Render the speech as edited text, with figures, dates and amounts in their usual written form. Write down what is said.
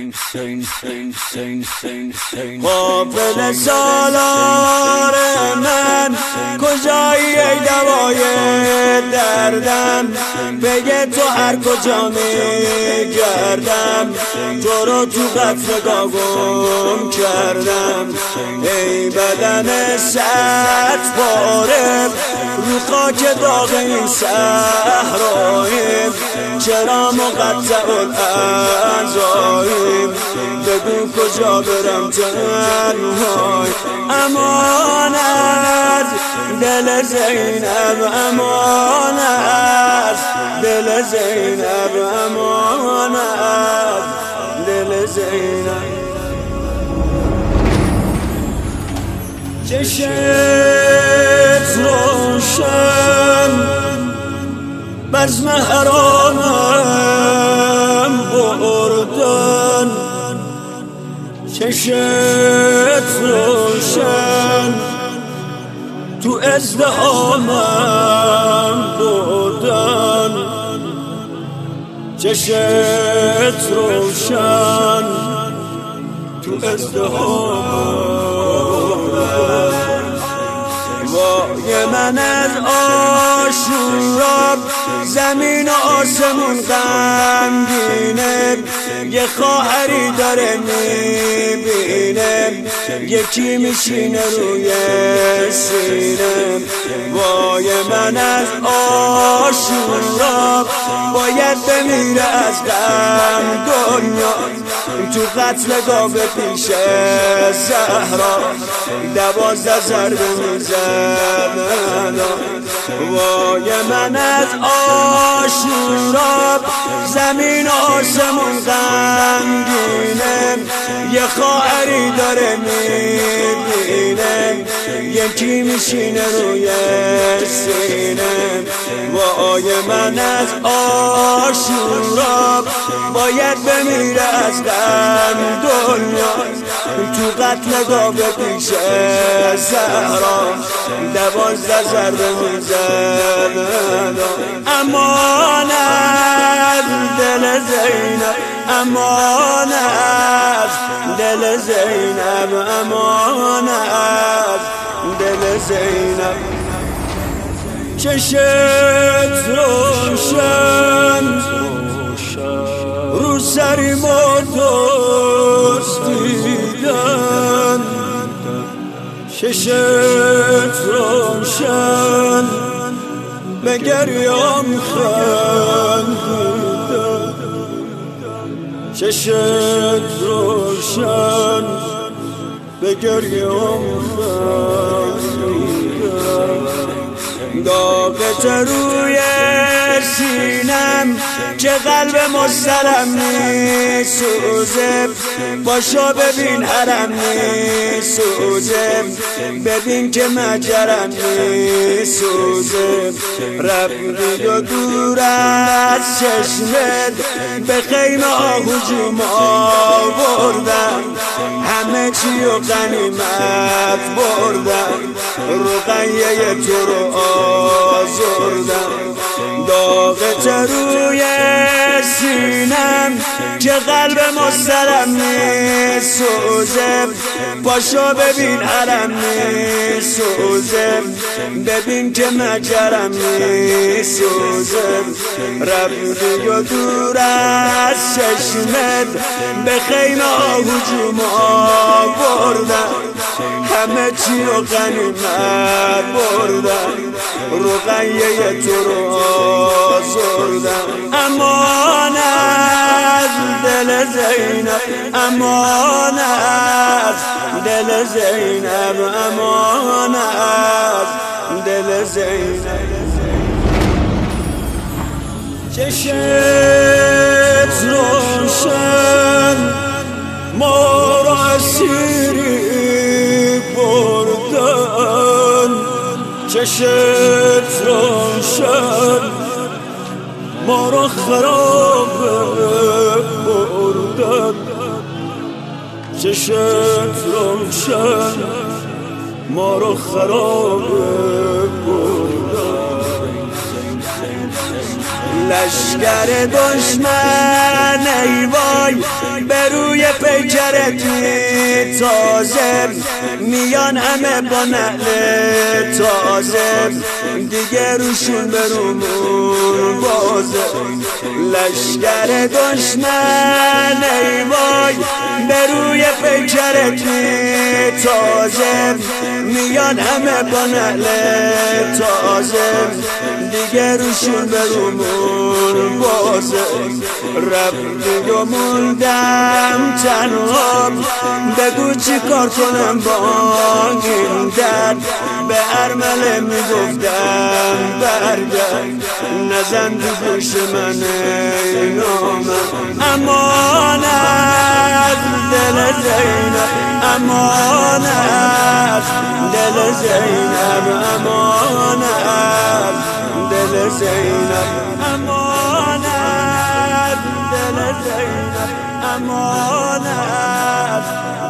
قافل سالار من کجایی ای دوای دردم، بگه تو هر کجا میگردم، تو رو تو قطرگاه گم کردم. ای بدن 100 پاره رو خاک داغ این صحراییم، چرا مقطع الاعضاییم، بگو کجا برم تنهای. امانت دل زینب، امانت دل زینب، امانت دل زینب. چشت روشن بزم حرامم بردن، چشت روشن تو ازدهامم بردن، چشت روشن تو ازدهامم. وای من از آشورا زمین و آسمون غمگینه، یه خواهری داره میبینه، یکی میشینه روی سینه. وای من از آشورا باید بمیره از غم دنیا، تو قتلگاه پیش زهرا 12 ضربه میزنن. وای من از آشورا زمین و آسمون غمگینه، یه خواهری داره میبینه، یکی میشینه روی سینه. وای من از آشورا باید بمیره از غم دنیا، تو قتلگاه پیش زهرا 12 ضربه میزنن. امانت دل زینب، امانت دل زینب، امانت دل زینب. چشت روشن رو سری ما دزدیدن، چشت روشن به گریام خندیدن، چشت روشن به گریام خندیدن. داغت روی سینم که قلب مسترم میسوزه، باشو ببین حرم میسوزه، ببین که مجرم میسوزه. رفتی و دور از چشمت به خیمه هجوم آوردم، همه چی و غنیمت بردم، رقیه تو رو آزردم. داغت روی سینم که قلب مسترم میسوزه، پاشو ببین علم میسوزه، ببین که مجرم میسوزه. رفتی و دور از چشمت به خیمه هجوم آوردم، همه چی و غنیمت بردم، رقیه تو رو آزردم. امانت دل زینب، امانت دل زینب، امانت دل زینب. چشت روشن ما را اسیری بردن، چشت روشن ما را خراب بردن، چشت روشن ما را خراب بردن. لشکر دشمن ای وای به روی پیکرت تازه میان همه با نعل تازه دیگه روشون برومون بازه لشکر دشمن ای وای بروی پیکرت تازه میان همه با نعل تازه دیگه روشون برومون بازه رفتی و موندم تنها بگو چی کار کنم با این درد به ارمله میگفتم برگرد نزن تو گوش من ای نامم امانت دل زینب امانت دل زینب امانت دل زینب امانت دل زینب امانت